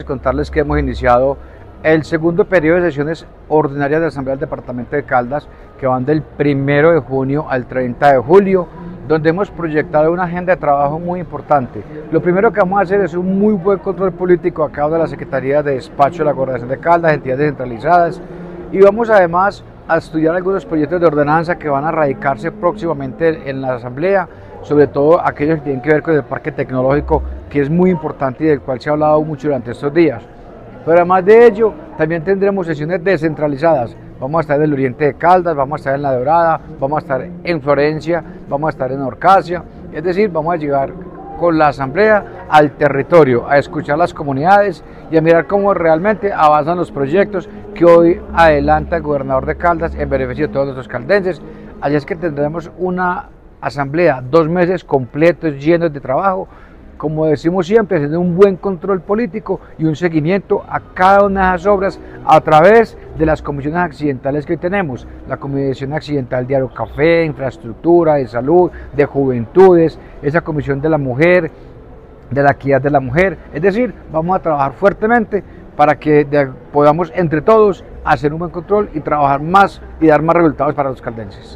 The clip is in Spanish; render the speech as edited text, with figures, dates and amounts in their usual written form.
Contarles que hemos iniciado el segundo periodo de sesiones ordinarias de la Asamblea del Departamento de Caldas, que van del 1 de junio al 30 de julio, donde hemos proyectado una agenda de trabajo muy importante. Lo primero que vamos a hacer es un muy buen control político a cada de las secretarías de despacho de la Gobernación de Caldas, entidades descentralizadas, y vamos además a estudiar algunos proyectos de ordenanza que van a radicarse próximamente en la Asamblea, sobre todo aquellos que tienen que ver con el parque tecnológico, que es muy importante y del cual se ha hablado mucho durante estos días. Pero además de ello, también tendremos sesiones descentralizadas. Vamos a estar en el oriente de Caldas, vamos a estar en La Dorada, vamos a estar en Florencia, vamos a estar en Orcasia. Es decir, vamos a llegar con la Asamblea al territorio, a escuchar las comunidades y a mirar cómo realmente avanzan los proyectos que hoy adelanta el gobernador de Caldas en beneficio de todos nuestros caldenses. Así es que tendremos una asamblea, 2 meses completos, llenos de trabajo, como decimos siempre, haciendo un buen control político y un seguimiento a cada una de las obras a través de las comisiones accidentales que hoy tenemos, la comisión accidental de Aerocafé, infraestructura, de salud, de juventudes, esa comisión de la mujer, de la equidad de la mujer. Es decir, vamos a trabajar fuertemente para que podamos entre todos hacer un buen control y trabajar más y dar más resultados para los caldenses.